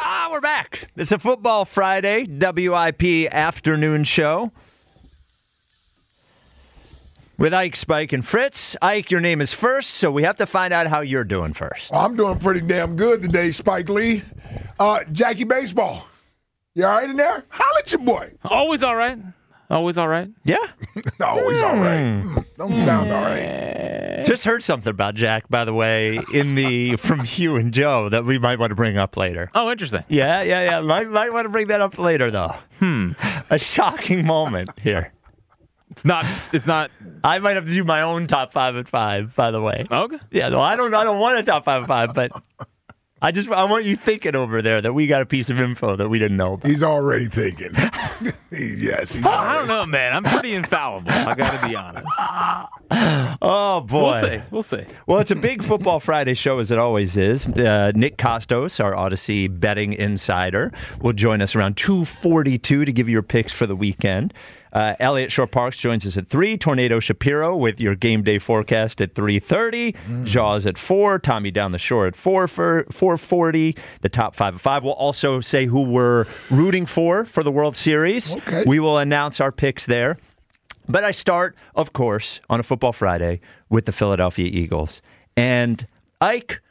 We're back. It's a Football Friday, WIP afternoon show with Ike, Spike, and Fritz. Ike, your name is first, so we have to find out how you're doing first. I'm doing pretty damn good today, Spike Lee. Jackie Baseball, you all right in there? Holla at your boy. Always all right. Always all right. Yeah? Always all right. Don't sound all right. Just heard something about Jack, by the way, from Hugh and Joe that we might want to bring up later. Oh, interesting. Yeah. Might want to bring that up later, though. A shocking moment here. It's not. I might have to do my own top 5 at 5, by the way. Okay. Yeah, no, I don't want a top 5 at 5, but I want you thinking over there that we got a piece of info that we didn't know about. He's already thinking. Yes, he's I don't know, man. I'm pretty infallible. I got to be honest. Oh, boy. We'll see. Well, it's a big Football Friday show, as it always is. Nick Kostos, our Odyssey betting insider, will join us around 2:42 to give you your picks for the weekend. Elliot Shore-Parks joins us at 3. Tornado Shapiro with your game day forecast at 3:30. Jaws at 4. Tommy Down the Shore at 4:40. The top 5 at 5. We'll also say who we're rooting for the World Series. Okay. We will announce our picks there. But I start, of course, on a Football Friday with the Philadelphia Eagles. And Ike,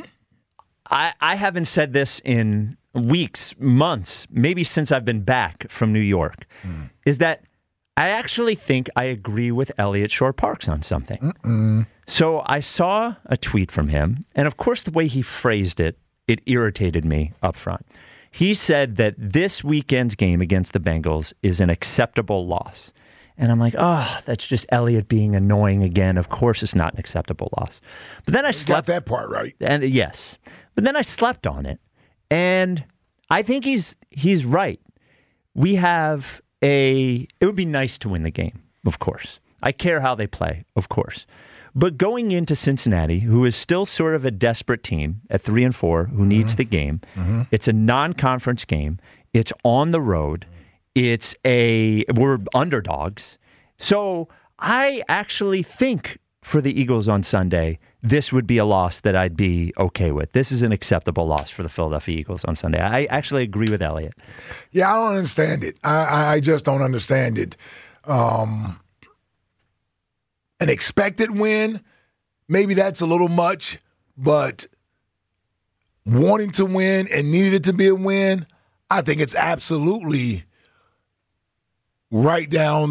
I haven't said this in weeks, months, maybe since I've been back from New York, is that I actually think I agree with Elliot Shore-Parks on something. So I saw a tweet from him, and of course the way he phrased it, it irritated me up front. He said that this weekend's game against the Bengals is an acceptable loss. And I'm like, oh, that's just Elliot being annoying again. Of course it's not an acceptable loss. But then I slept. Got that part right. And yes. But then I slept on it. And I think he's right. We have it would be nice to win the game, of course. I care how they play, of course. But going into Cincinnati, who is still sort of a desperate team at 3-4, who needs the game, it's a non-conference game. It's on the road. We're underdogs. So I actually think for the Eagles on Sunday, this would be a loss that I'd be okay with. This is an acceptable loss for the Philadelphia Eagles on Sunday. I actually agree with Elliot. Yeah, I don't understand it. I just don't understand it. An expected win, maybe that's a little much, but wanting to win and needing it to be a win, I think it's absolutely right down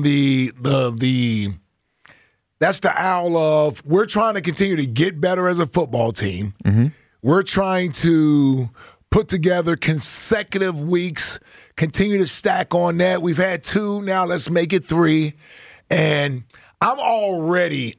that's the aisle of we're trying to continue to get better as a football team. We're trying to put together consecutive weeks, continue to stack on that. We've had 2, now let's make it 3. And I'm ready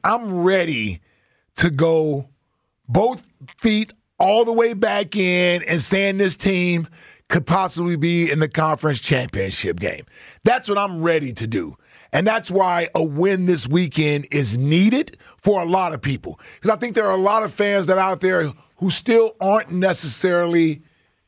to go both feet all the way back in and saying this team could possibly be in the conference championship game. That's what I'm ready to do. And that's why a win this weekend is needed for a lot of people. Because I think there are a lot of fans that are out there who still aren't necessarily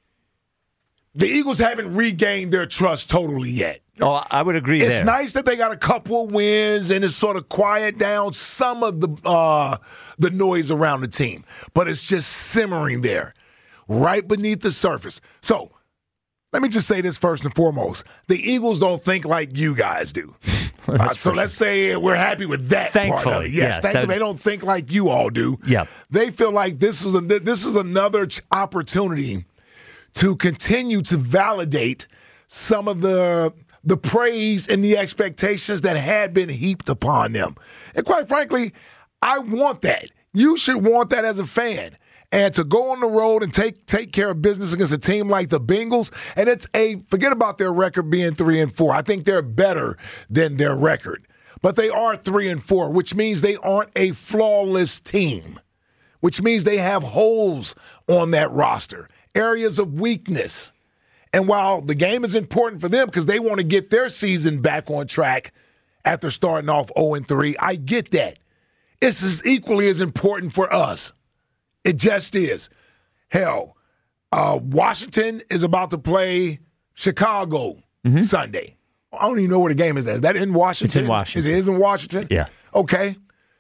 – the Eagles haven't regained their trust totally yet. Oh, I would agree It's nice that they got a couple of wins and it's sort of quiet down some of the noise around the team. But it's just simmering there, right beneath the surface. So let me just say this first and foremost. The Eagles don't think like you guys do. So let's say we're happy with that Thankfully, part of it. Yes, thankfully they don't think like you all do. Yep. They feel like this is another opportunity to continue to validate some of the praise and the expectations that had been heaped upon them. And quite frankly, I want that. You should want that as a fan. And to go on the road and take care of business against a team like the Bengals, and forget about their record being 3-4. I think they're better than their record. But they are 3-4, which means they aren't a flawless team, which means they have holes on that roster, areas of weakness. And while the game is important for them because they want to get their season back on track after starting off 0-3, I get that. It's as equally as important for us. It just is. Hell, Washington is about to play Chicago Sunday. I don't even know where the game is. Is that in Washington? It's in Washington. It is in Washington? Yeah. Okay.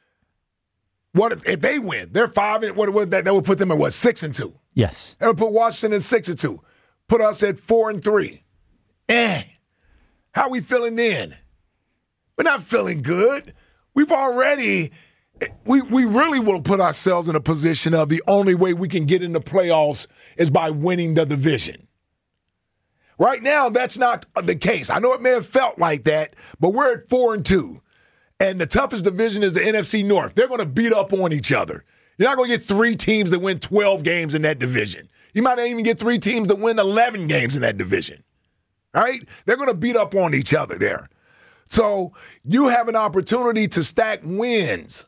What if they win? They're 5. That would put them at 6-2. Yes. That would put Washington at 6-2. put us at 4-3. How we feeling then? We're not feeling good. We've already, we really will put ourselves in a position of the only way we can get in the playoffs is by winning the division. Right now, that's not the case. I know it may have felt like that, but we're at 4-2. And the toughest division is the NFC North. They're going to beat up on each other. You're not going to get 3 teams that win 12 games in that division. You might not even get 3 teams that win 11 games in that division. All right? They're going to beat up on each other there. So you have an opportunity to stack wins,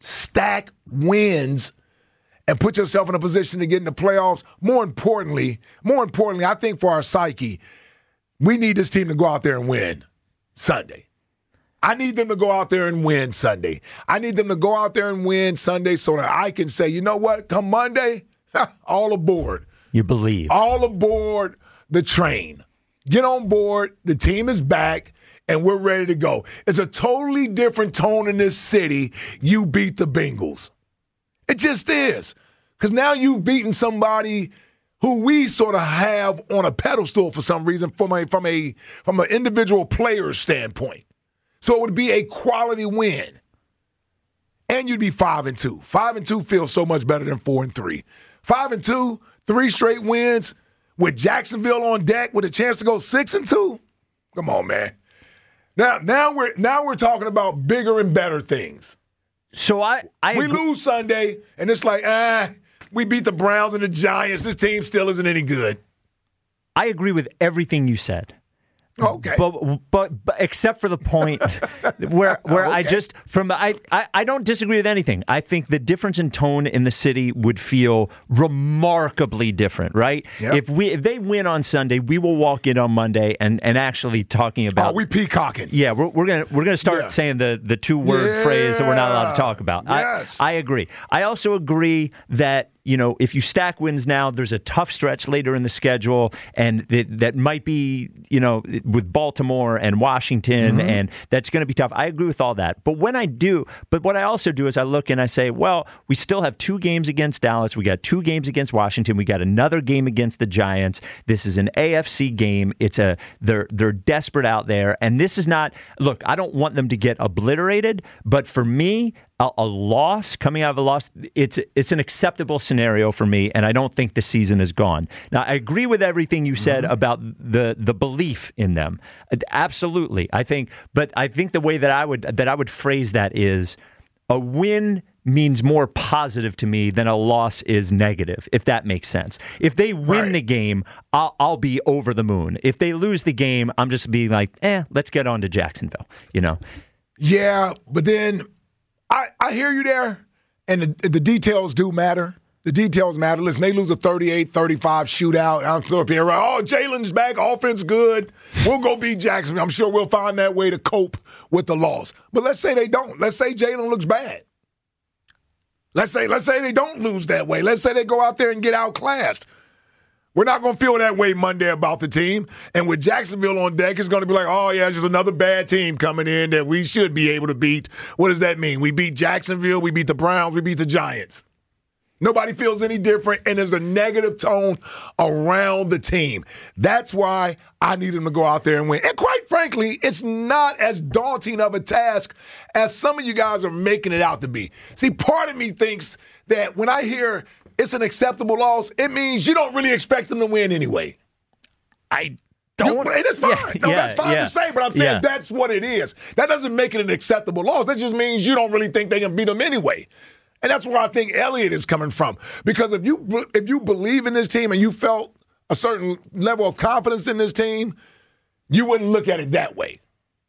and put yourself in a position to get in the playoffs. More importantly, I think for our psyche, we need this team to go out there and win Sunday. I need them to go out there and win Sunday. I need them to go out there and win Sunday so that I can say, you know what, come Monday, all aboard. You believe. All aboard the train. Get on board. The team is back. And we're ready to go. It's a totally different tone in this city. You beat the Bengals. It just is. Because now you've beaten somebody who we sort of have on a pedestal for some reason from an individual player's standpoint. So it would be a quality win. And you'd be 5-2. 5-2 feels so much better than 4-3. 5-2, 3 straight wins with Jacksonville on deck with a chance to go 6-2. Come on, man. Now we're talking about bigger and better things. So we lose Sunday, and it's like, we beat the Browns and the Giants. This team still isn't any good. I agree with everything you said. Okay. But except for the point where okay. I don't disagree with anything. I think the difference in tone in the city would feel remarkably different, right? Yep. If they win on Sunday, we will walk in on Monday and actually talking about we peacocking. Yeah, we're gonna start saying the 2-word phrase that we're not allowed to talk about. Yes. I agree. I also agree that, you know, if you stack wins now, there's a tough stretch later in the schedule, and that might be, you know, with Baltimore and Washington, and that's going to be tough. I agree with all that. But what I also do is I look and I say, well, we still have 2 games against Dallas. We got 2 games against Washington. We got another game against the Giants. This is an AFC game. They're desperate out there, and this is not. Look, I don't want them to get obliterated, but for me, a loss, coming out of a loss, it's an acceptable scenario for me, and I don't think the season is gone. Now, I agree with everything you said about the belief in them. Absolutely, I think the way that I would phrase that is a win means more positive to me than a loss is negative, if that makes sense. If they win the game, I'll be over the moon. If they lose the game, I'm just being like, let's get on to Jacksonville, you know? Yeah, but then I hear you there, and the details do matter. The details matter. Listen, they lose a 38-35 shootout. I'm still up here, right? Oh, Jalen's back. Offense good. We'll go beat Jacksonville. I'm sure we'll find that way to cope with the loss. But let's say they don't. Let's say Jalen looks bad. Let's say they don't lose that way. Let's say they go out there and get outclassed. We're not going to feel that way Monday about the team. And with Jacksonville on deck, it's going to be like, oh, yeah, it's just another bad team coming in that we should be able to beat. What does that mean? We beat Jacksonville, we beat the Browns, we beat the Giants. Nobody feels any different, and there's a negative tone around the team. That's why I need them to go out there and win. And quite frankly, it's not as daunting of a task as some of you guys are making it out to be. See, part of me thinks that when I hear it's an acceptable loss, it means you don't really expect them to win anyway. I don't. And it's fine. That's fine to say, but I'm saying that's what it is. That doesn't make it an acceptable loss. That just means you don't really think they can beat them anyway. And that's where I think Elliott is coming from. Because if you believe in this team and you felt a certain level of confidence in this team, you wouldn't look at it that way.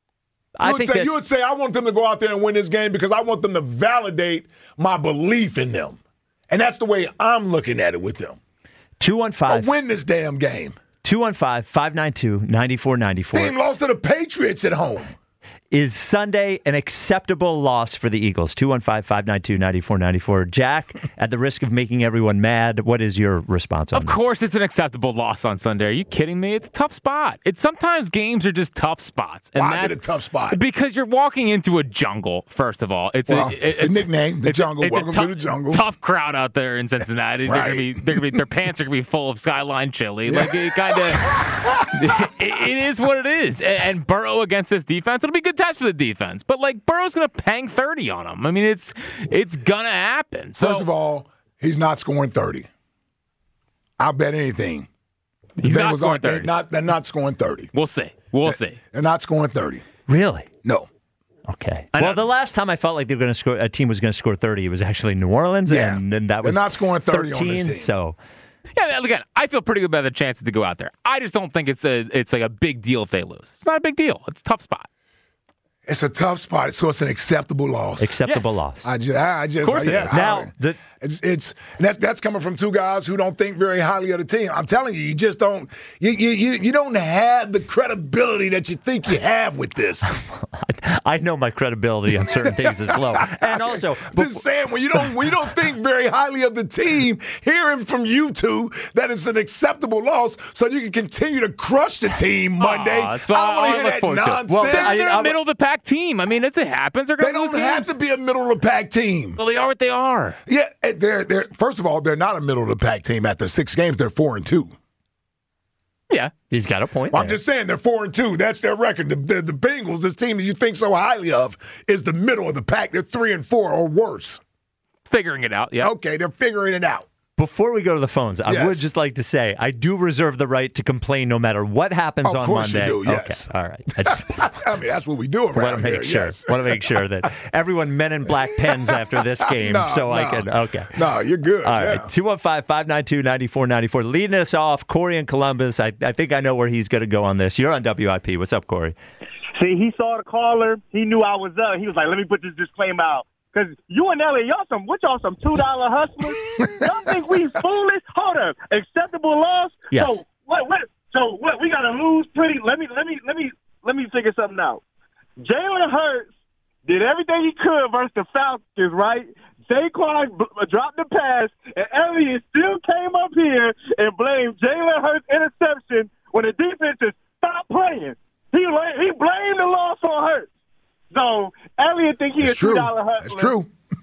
You would say, I want them to go out there and win this game because I want them to validate my belief in them. And that's the way I'm looking at it with them. 215. Win this damn game. 215-592-9494. Team lost to the Patriots at home. Is Sunday an acceptable loss for the Eagles? 215-592-9494. Jack, at the risk of making everyone mad, what is your response on Of course it's an acceptable loss on Sunday. Are you kidding me? It's a tough spot. Sometimes games are just tough spots. And Why is it a tough spot? Because you're walking into a jungle, first of all. It's the nickname, the jungle. Welcome to the jungle. Tough crowd out there in Cincinnati. Right. Their pants are gonna be full of Skyline chili. Like it kind of, it is what it is. And Burrow against this defense, it'll be a good test for the defense. But like Burrow's gonna pang 30 on them. I mean, it's gonna happen. So, First of all, he's not scoring 30. I'll bet anything. he's not scoring 30. They're not scoring 30. We'll see. We'll see. They're not scoring 30. Really? No. Okay. Well, the last time I felt like they were going to score, a team was going to score 30, it was actually New Orleans, and that was They're not scoring 30 13, on this team. So, Yeah, again, I feel pretty good about the chances to go out there. I just don't think it's like a big deal if they lose. It's not a big deal. It's a tough spot. It's a tough spot, so it's an acceptable loss. acceptable Yes. loss. I just, Of course it is. Now, that's coming from two guys who don't think very highly of the team. I'm telling you, you just don't. You don't have the credibility that you think you have with this. I know my credibility on certain things is low. And also, Just saying, when you don't think very highly of the team, hearing from you two that it's an acceptable loss, so you can continue to crush the team Monday. That's what I don't I want to look hear that forward to. nonsense. Well, They're a middle of the pack team. I mean, it happens. They're they going to lose don't have games. to be a middle of the pack team. Well, they are what they are. Yeah, they're first of all, they're not a middle of the pack team. After 6 games, they're 4-2. Yeah. he's got a point. I'm there. just saying they're 4-2. That's their record. The Bengals, this team that you think so highly of, is the middle of the pack. They're 3-4 or worse. Figuring it out. Yeah. Okay, they're figuring it out. Before we go to the phones, I Yes. would just like to say I do reserve the right to complain no matter what happens Of on course you Monday. do, yes. Okay, all right. I just I mean, that's what we do want around to make here. sure. Yes. Want to make sure that everyone men in black pens after this game, so I can. Okay. No, you're good. All yeah. right, 215-592-9494. Leading us off, Corey in Columbus. I think I know where he's going to go on this. You're on WIP. What's up, Corey? See, he saw the caller. He knew I was up. He was like, let me put this disclaimer out. Because you and Elliot, y'all some $2 hustlers? Y'all think we foolish? Hold up. Acceptable loss? Yes. So what we gotta lose pretty let me figure something out. Jalen Hurts did everything he could versus the Falcons, right? Saquon dropped the pass, and Elliott still came up here and blamed Jalen Hurts' interception when the defense just stopped playing. He blamed the loss on Hurts. So Elliott think he's a $2 hustler. That's true.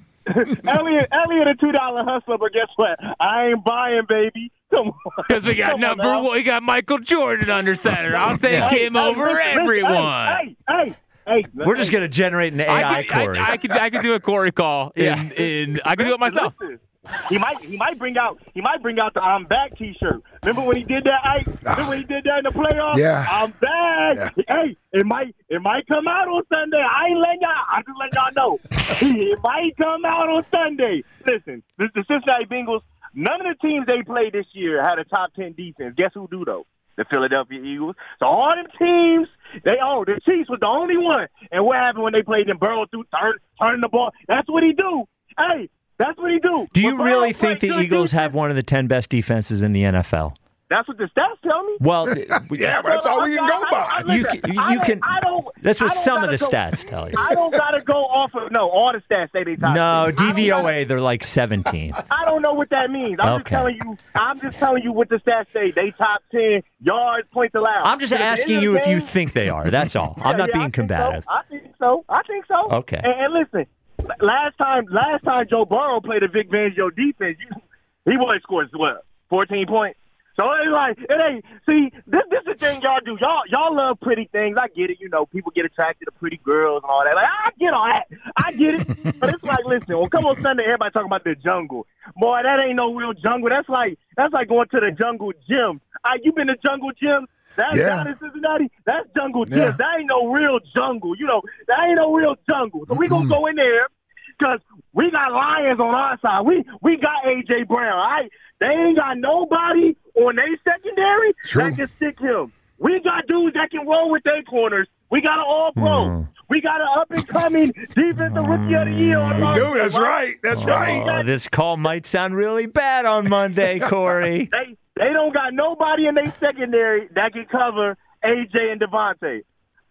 Elliott a $2 hustler, but guess what? I ain't buying, baby. Come on. Because we got Come on number now. one. We got Michael Jordan under center. I'll take him over listen, everyone. Hey, We're just going to generate an AI, Corey. I could do a Corey call. I could do it myself. Listen, he might bring out the "I'm back" T-shirt. Remember when he did that? Remember when he did that in the playoffs? Yeah. I'm back. Yeah. Hey, it might come out on Sunday. I ain't letting y'all. I'm just letting y'all know. It might come out on Sunday. Listen, the Cincinnati Bengals. None of the teams they played this year had a top 10 defense. Guess who do though? The Philadelphia Eagles. So all them teams, the Chiefs was the only one. And what happened when they played them? Burrow through turning the ball. That's what he do. Hey. That's what he do. Do you When really Burrow think the plays good Eagles defense, have one of the 10 best defenses in the NFL? That's what the stats tell me. Well, Yeah, but that's all we can go by. you can. That's what I don't some of the gotta stats tell you. I don't gotta go off of all the stats say they top No, 10. DVOA, they're like 17. I don't know what that means. I'm Okay. just telling you what the stats say. They top 10 yards, points allowed. I'm just At the end asking of you the if you game- think they are. That's all. I'm not Yeah, being combative. I think so. Okay. And listen, last time Joe Burrow played a Vic Fangio defense, he only scored 14 points. So it's like it ain't. See, this is the thing y'all do. Y'all love pretty things. I get it. People get attracted to pretty girls and all that. Like I get all that. I get it. But it's like, listen, well, come on Sunday, everybody talking about the jungle. Boy, that ain't no real jungle. That's like going to the jungle gym. You been to jungle gym? That's down in Cincinnati. That's jungle gym. Yeah. That ain't no real jungle. That ain't no real jungle. So we gonna go in there because we got lions on our side. We got A.J. Brown. All right? They ain't got nobody on their secondary that can stick him. We got dudes that can roll with their corners. We got an all-pro. We got an up-and-coming defensive rookie of the year. On our Dude, that's side. right. That's right. Oh, this call might sound really bad on Monday, Corey. They don't got nobody in their secondary that can cover A.J. and Devontae.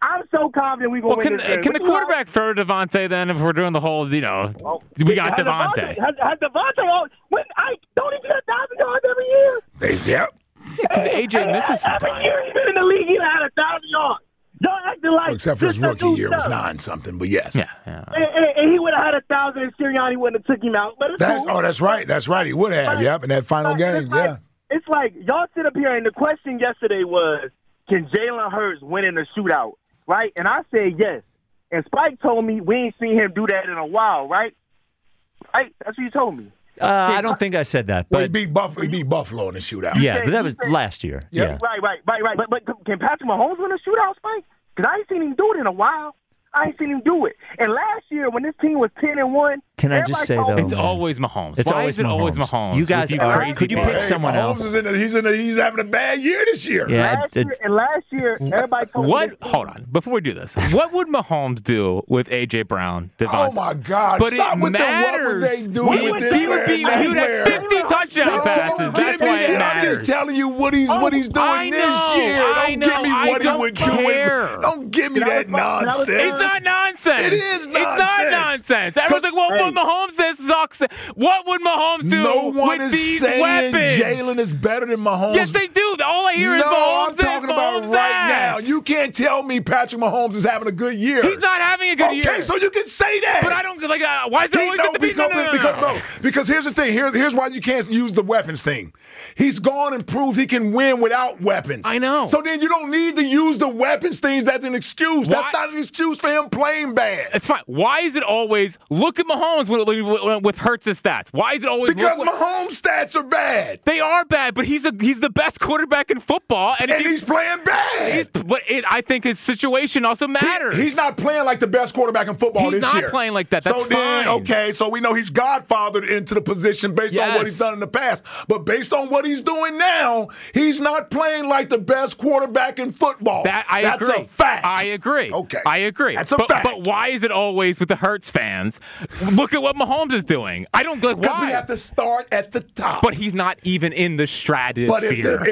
I'm so confident we're going to win this game. Can the quarterback throw to Devontae then if we're doing the whole, we got Devontae? Has Devontae don't he get 1,000 yards every year? Yep. Because AJ misses some Every time. year he's been in the league, he had 1,000 yards. Y'all acting like Except for his this rookie new year was stuff. 9-something, but yes. Yeah. And he would have had 1,000 and Sirianni wouldn't have took him out. But it's cool. That's right. That's right. He would have, in that final game, It's like y'all sit up here and the question yesterday was, can Jalen Hurts win in a shootout, right? And I said yes. And Spike told me we ain't seen him do that in a while, right? Right? That's what you told me. I don't think I said that. Well, But he beat Buffalo in the shootout. yeah, but that was last year. Yeah. Right. But can Patrick Mahomes win a shootout, Spike? Because I ain't seen him do it in a while. I ain't seen him do it. And last year, when this team was 10-1, Can I just say, though, It's always Mahomes. It's Why always is it always Mahomes. Mahomes? You guys With are- crazy could you picks? pick someone Mahomes else? he's having a bad year this year. Yeah, last year, everybody told me this Hold on. Before we do this, what would Mahomes do with A.J. Brown, Devontae? Oh, my God. But Stop it with matters. what would they do He with would- this he would be- man? he would have 50 touchdown passes. That's why it I'm matters. just telling you what he's doing I this know, year. I Don't know, give me I what he don't would care. do. Don't give me Can I that respond? nonsense. It's not nonsense. It is It's not nonsense. Everyone's like, well, what Mahomes says sucks. What would Mahomes do No one with is these saying weapons? Jalen is better than Mahomes. Yes, they do. All I hear is no, Mahomes I'm talking this, about Mahomes right that. now. You can't tell me Patrick Mahomes is having a good year. He's not having a good year. Okay, so you can say that. But I don't like. Why is it always got to be? Because here's the thing. Here's why you can't use the weapons thing. He's gone and proved he can win without weapons. I know. So then you don't need to use the weapons things as an excuse. Why? That's not an excuse for him playing bad. It's fine. Why is it always look at Mahomes with Hurts' stats? Why is it always Because look, Mahomes' stats are bad. they are bad? But he's the best quarterback in football, and He's playing bad. I think his situation also matters. He's not playing like the best quarterback in football He's this not year. playing like that. That's so then, fine. okay, so we know he's godfathered into the position based on what he's done in the past. But based on what he's doing now, he's not playing like the best quarterback in football. That's agree. A fact. I agree. Okay. I agree. That's a fact. But why is it always with the Hurts fans? Look at what Mahomes is doing. I don't like Because why. we have to start at the top. But he's not even in the stratosphere. But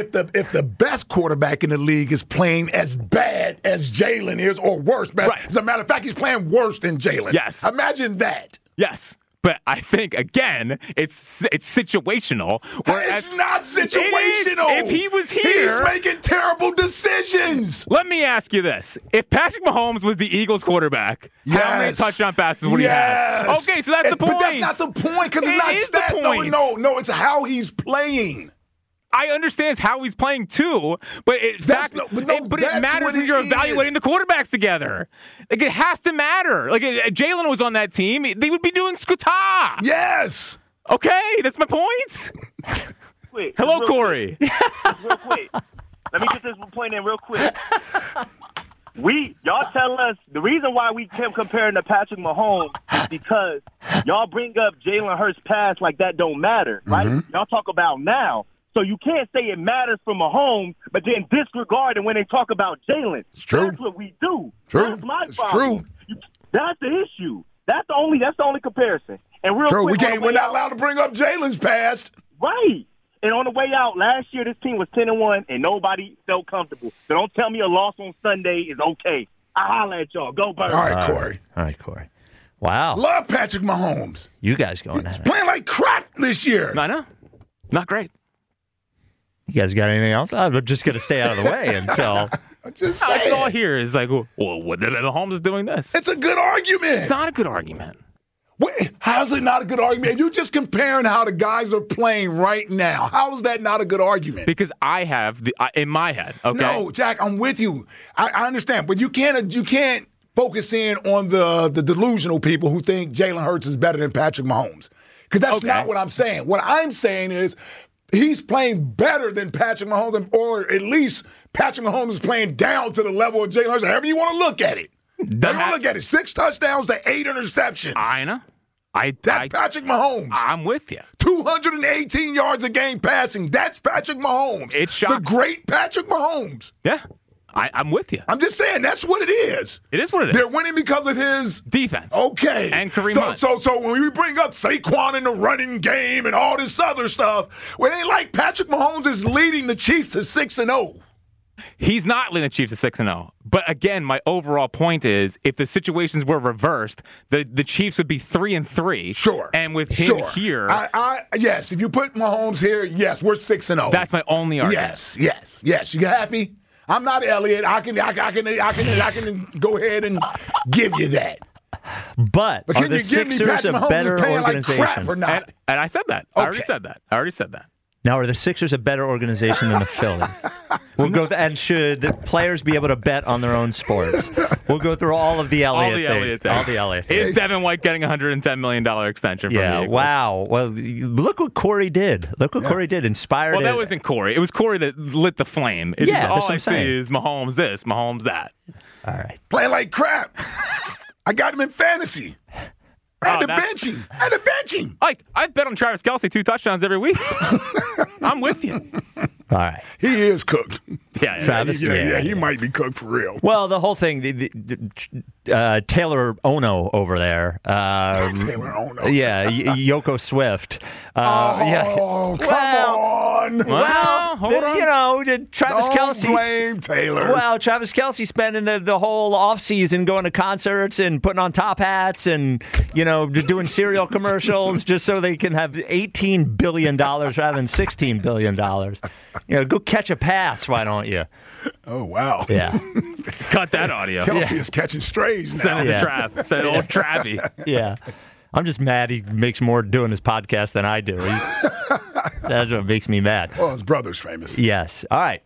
if the best quarterback in the league is playing as bad as Jalen is, or worse, man. Right. As a matter of fact, he's playing worse than Jalen. Yes. Imagine that. Yes. But I think, again, it's situational. It's not situational. If he was here. He's making terrible decisions. Let me ask you this. If Patrick Mahomes was the Eagles quarterback, how many touchdown passes would he have? Okay, so that's the point. But that's not the point because it's not is the stats. point. No, it's how he's playing. I understand how he's playing too, but it That's matters what when it you're is. evaluating the quarterbacks together. Like it has to matter. Like Jalen was on that team, they would be doing Scutah. Yes. Okay, that's my point. Wait, Hello, real Corey. Real quick. Let me get this point in real quick. Y'all tell us the reason why we kept comparing to Patrick Mahomes is because y'all bring up Jalen Hurts' pass like that don't matter, right? Mm-hmm. Y'all talk about now. So you can't say it matters for Mahomes, but then disregard it when they talk about Jalen. It's true. That's what we do. True. That's my It's problem. That's the issue. That's the only comparison. And real True. quick, We're not allowed to bring up Jalen's past. right. And on the way out, last year this team was 10-1, and nobody felt comfortable. So don't tell me a loss on Sunday is okay. I'll holler at y'all. Go Birds. All right, Corey. Wow. Love Patrick Mahomes. You guys going at it. Playing like crap this year. I know. Not great. You guys got anything else? I'm just going to stay out of the way until. I'm just That's all saying. here is like, well, what Mahomes is doing this. It's a good argument. It's not a good argument. Wait, how's it not a good argument? You're just comparing how the guys are playing right now. How is that not a good argument? Because I have in my head. Okay. No, Jack, I'm with you. I understand, but you can't focus in on the delusional people who think Jalen Hurts is better than Patrick Mahomes. Because that's not what I'm saying. What I'm saying is he's playing better than Patrick Mahomes, or at least Patrick Mahomes is playing down to the level of Jalen Hurts. However you want to look at it. However you want to look at it. 6 touchdowns to 8 interceptions. I know. That's Patrick Mahomes. I'm with you. 218 yards a game passing. That's Patrick Mahomes. It's shocking. The great Patrick Mahomes. Yeah. I'm with you. I'm just saying, that's what it is. It is what it is. They're winning because of his defense. Okay. And Kareem Hunt. So when we bring up Saquon in the running game and all this other stuff, well, it ain't like Patrick Mahomes is leading the Chiefs to 6-0. He's not leading the Chiefs to 6-0. But again, my overall point is, if the situations were reversed, the Chiefs would be 3-3. Sure. And with him here, yes. If you put Mahomes here, yes, we're 6-0. that's my only argument. Yes. You happy? I'm not Elliott. I can go ahead and give you that. But are can the you give me Sixers Patrick a Mahomes better is paying organization? like crap or not? And I said that. I already said that. Now, are the Sixers a better organization than the Phillies? We'll go and should players be able to bet on their own sports? We'll go through all of the Elliott things. All the Elliott things. Is Devin White getting a $110 million extension from the Eagles? Wow. Well, look what Corey did. Corey did. Inspired. Well, that wasn't Corey. It was Corey that lit the flame. It's just that's all what I I'm see saying. is Mahomes this, Mahomes that. All right. Playing like crap. I got him in fantasy. I had to bench him. I've bet on Travis Kelce 2 touchdowns every week. I'm with you. All right. He is cooked. Yeah, Travis, He might be cooked for real. Well, the whole thing, Taylor Ono over there. Taylor Ono. Yeah, Yoko Swift. Come on. Well, hold on. Travis Don't Kelce. blame Taylor. Well, Travis Kelce spending the whole offseason going to concerts and putting on top hats and, doing cereal commercials just so they can have $18 billion rather than $16 billion. Go catch a pass, why don't you? Oh, wow. Yeah. Cut that audio. Kelsey is catching strays now. Send it to Trav. Send old Travie. Yeah. I'm just mad he makes more doing his podcast than I do. That's what makes me mad. Well, his brother's famous. Yes. All right.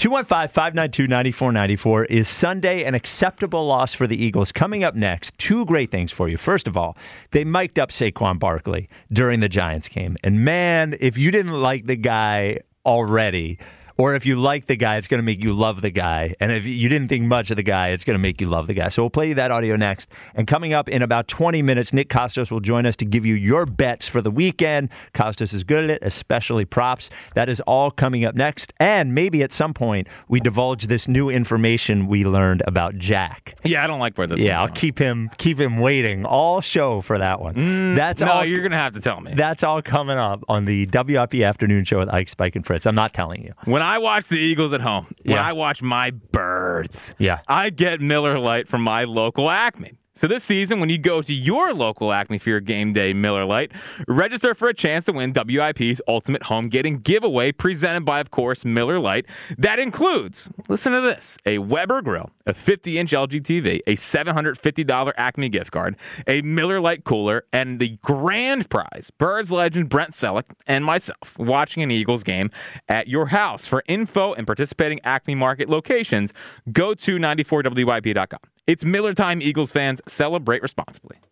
215-592-9494. Is Sunday an acceptable loss for the Eagles? Coming up next, 2 great things for you. First of all, they mic'd up Saquon Barkley during the Giants game. And man, if you didn't like the guy already, or if you like the guy, it's going to make you love the guy. And if you didn't think much of the guy, it's going to make you love the guy. So we'll play you that audio next. And coming up in about 20 minutes, Nick Kostos will join us to give you your bets for the weekend. Kostos is good at it, especially props. That is all coming up next. And maybe at some point, we divulge this new information we learned about Jack. Yeah, I don't like where this is I'll keep him waiting all show for that one. You're going to have to tell me. That's all coming up on the WIP Afternoon Show with Ike, Spike, and Fritz. I'm not telling you. When I watch the Eagles at home, when I watch my birds, I get Miller Lite from my local Acme. So this season, when you go to your local Acme for your game day Miller Lite, register for a chance to win WIP's Ultimate Home Getting Giveaway presented by, of course, Miller Lite. That includes, listen to this, a Weber grill, a 50-inch LG TV, a $750 Acme gift card, a Miller Lite cooler, and the grand prize, Birds legend Brent Selleck and myself watching an Eagles game at your house. For info and participating Acme Market locations, go to 94WIP.com. It's Miller time, Eagles fans. Celebrate responsibly.